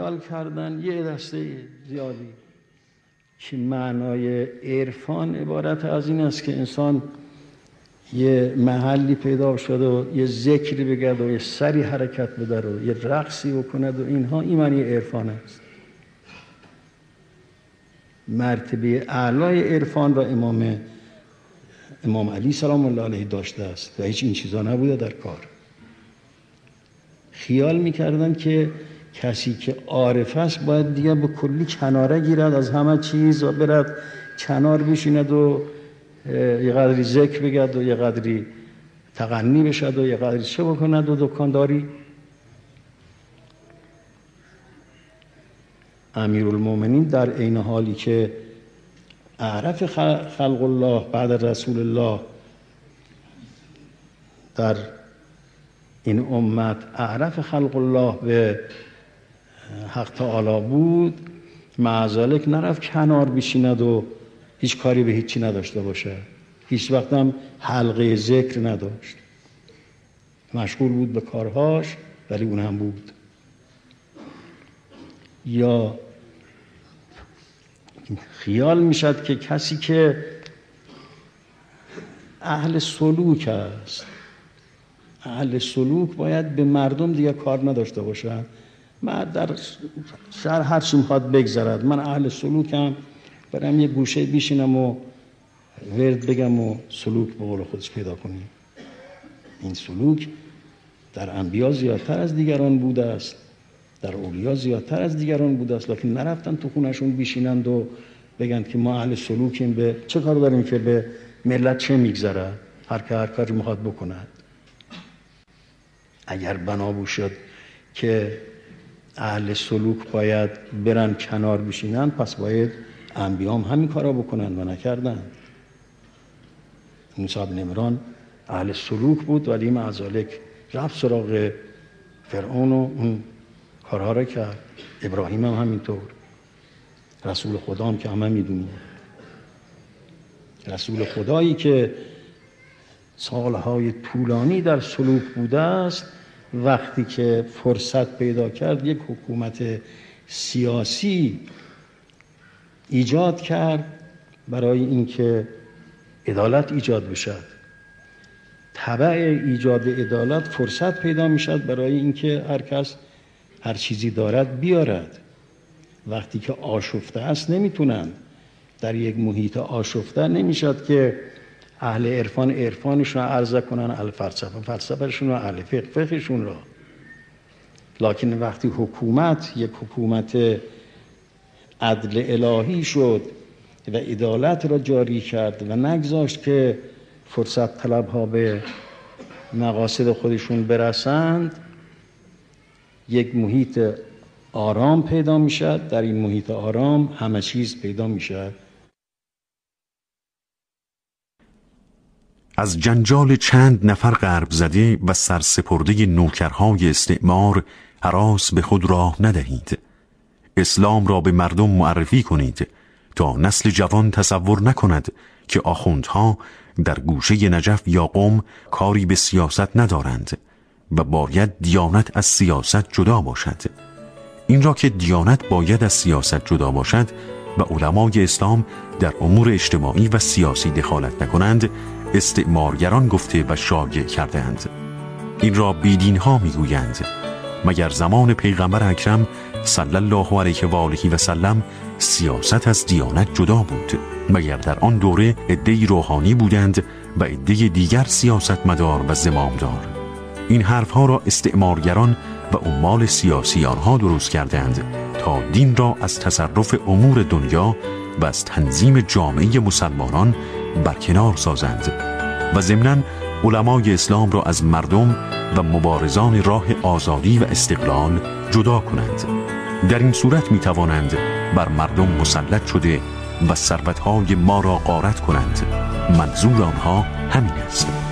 خیال کردن یه دسته زیادی که معنای عرفان عبارت از این است که انسان یه محلی پیدا شد و یه ذکری بگرد و یه سری حرکت بده و یه رقصی بکند و اینها، این معنی عرفان است. مرتبه اعلای عرفان را امام علی سلام الله علیه داشته است و هیچ این چیزا نبوده در کار. خیال میکردن که کسی که عارف است باید دیگه به کلی کناره گیرد از همه چیز و برد کنار بشیند و یه قدری ذکر بگرد و یه قدری تغنی بشد و یه قدری چه بکند و دکانداری. امیرالمومنین در عین حالی که اعرف خلق الله بعد رسول الله در این امت، اعرف خلق الله به حق تعالی بود، مع ذلک نرفت کنار بشیند و هیچ کاری به هیچی نداشته باشه. هیچ وقت هم حلقه ذکر نداشت، مشغول بود به کارهاش، ولی اون هم بود. یا خیال میشد که کسی که اهل سلوک است، اهل سلوک باید به مردم دیگه کار نداشته باشه. من در شهر هر چی میخواد بگذرد، من اهل سلوکم، برم یه گوشه بیشینم و ورد بگم و سلوک به قول خودش پیدا کنیم. این سلوک در انبیا زیادتر از دیگران بوده است، در اولیا زیادتر از دیگران بوده است، لیکن نرفتن تو خونشون بیشینند و بگن که ما اهل سلوکیم. به چه کار داریم که به ملت چه میگذره؟ هر که هر کاری میخواد بکند. اگر بنا باشد که اهل سلوک باید برن کنار بشینن، پس باید انبیام همین کارا بکنن و نکردن. موسی بن عمران اهل سلوک بود ولی مع ذلک رفت سراغ فرعون و اون کارها را کرد. ابراهیم هم همینطور. رسول خدا هم که همه میدونیم، رسول خدایی که سالهای طولانی در سلوک بوده است، وقتی که فرصت پیدا کرد یک حکومت سیاسی ایجاد کرد برای اینکه عدالت ایجاد بشد. تبع ایجاد عدالت فرصت پیدا میشد برای اینکه هر کس هر چیزی دارد بیارد. وقتی که آشفته است نمیتونن، در یک محیط آشفته نمیشد که اهل عرفان عرفانشون رو عرضه کنن، اهل فلسفه فلسفهشون رو، اهل فقه فقهشون رو. لکن وقتی حکومت یک حکومت عدل الهی شد و عدالت را جاری کرد و نگذاشت که فرصت طلب ها به مقاصد خودشون برسند، یک محیط آرام پیدا می شد. در این محیط آرام همه چیز پیدا می شد. از جنجال چند نفر غرب زده و سرسپرده نوکرهای استعمار هراس به خود راه ندهید. اسلام را به مردم معرفی کنید تا نسل جوان تصور نکند که آخوندها در گوشه نجف یا قم کاری به سیاست ندارند و باید دیانت از سیاست جدا باشد. این را که دیانت باید از سیاست جدا باشد و علمای اسلام در امور اجتماعی و سیاسی دخالت نکنند، استعمارگران گفته و شایع کردند. این را بیدینها میگویند. مگر زمان پیغمبر اکرم صلی الله علیه و آله و سلم سیاست از دیانت جدا بود؟ مگر در آن دوره عده‌ای روحانی بودند و عده‌ی دیگر سیاستمدار و زمامدار؟ این حرفها را استعمارگران و عمال سیاسی آنها درست کردند تا دین را از تصرف امور دنیا و از تنظیم جامعه مسلمانان برکنار سازند و ضمناً علمای اسلام را از مردم و مبارزان راه آزادی و استقلال جدا کنند. در این صورت می توانند بر مردم مسلط شده و ثروت‌های ما را غارت کنند. منظور آنها همین است.